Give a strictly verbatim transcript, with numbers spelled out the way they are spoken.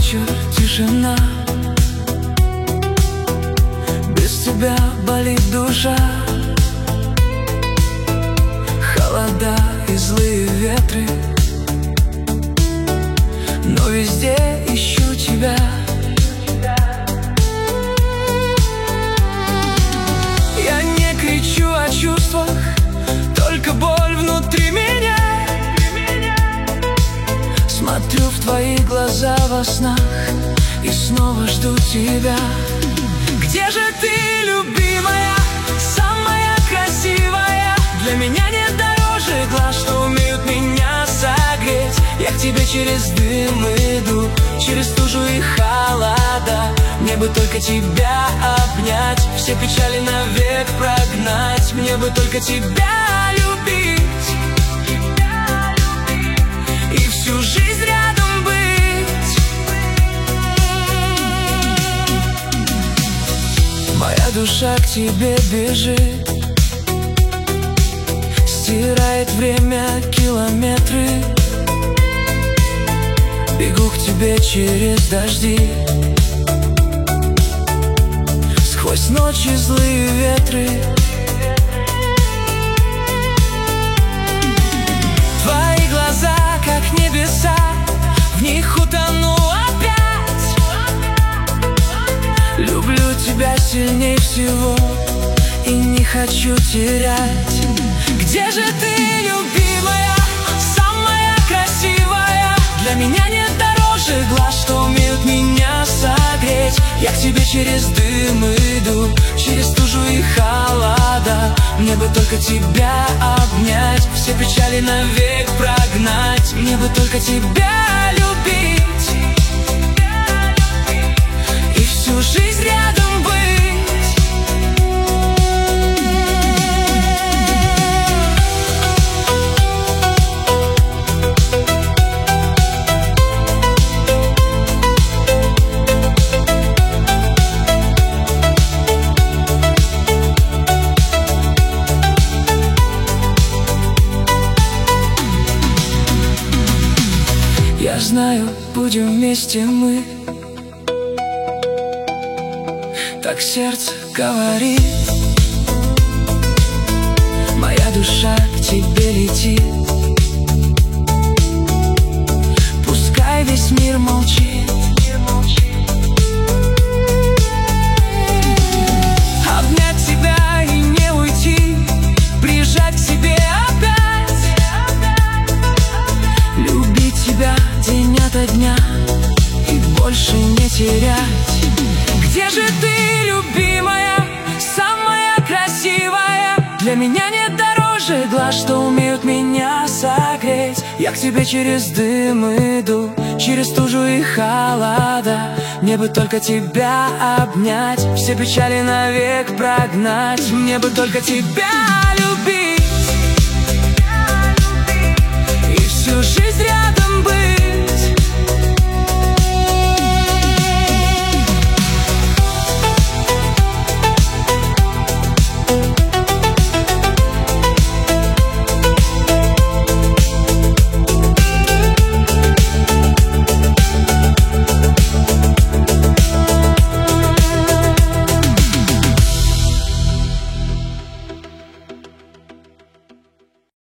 вечер, тишина. Без тебя болит душа. Холода и злые ветры, но везде ищу тебя. Я не кричу о чувствах, только боль внутри меня. Смотрю в твои глаза во снах и снова жду тебя. Где же ты, любимая, самая красивая? Для меня нет дороже глаз, что умеют меня согреть. Я к тебе через дым иду, через тужу и холода. Мне бы только тебя обнять, все печали навек прогнать. Мне бы только тебя любить и всю жизнь рядом быть. Моя душа к тебе бежит, стирает время километры. Бегу к тебе через дожди, сквозь ночи злые ветры. Твои глаза, как небеса, в них утону опять. Люблю тебя сильней всего и не хочу терять. Где же ты, любимая, самая красивая? Для меня нет дороже глаз, что умеют меня согреть. Я к тебе через дым иду, через тужу и холода. Мне бы только тебя обнять, все печали навек прогнать. Мне бы только тебя любить и всю жизнь рядом быть. Я знаю, будем вместе мы, так сердце говорит. Моя душа к тебе летит, пускай весь мир молчит. Обнять тебя и не уйти, прижать к себе опять. Любить тебя день ото дня и больше не терять. Где же ты, любимая, самая красивая? Для меня нет дороже глаз, что умеют меня согреть. Я к тебе через дым иду, через тужу и холода. Мне бы только тебя обнять, все печали навек прогнать. Мне бы только тебя любить и всю жизнь рядом.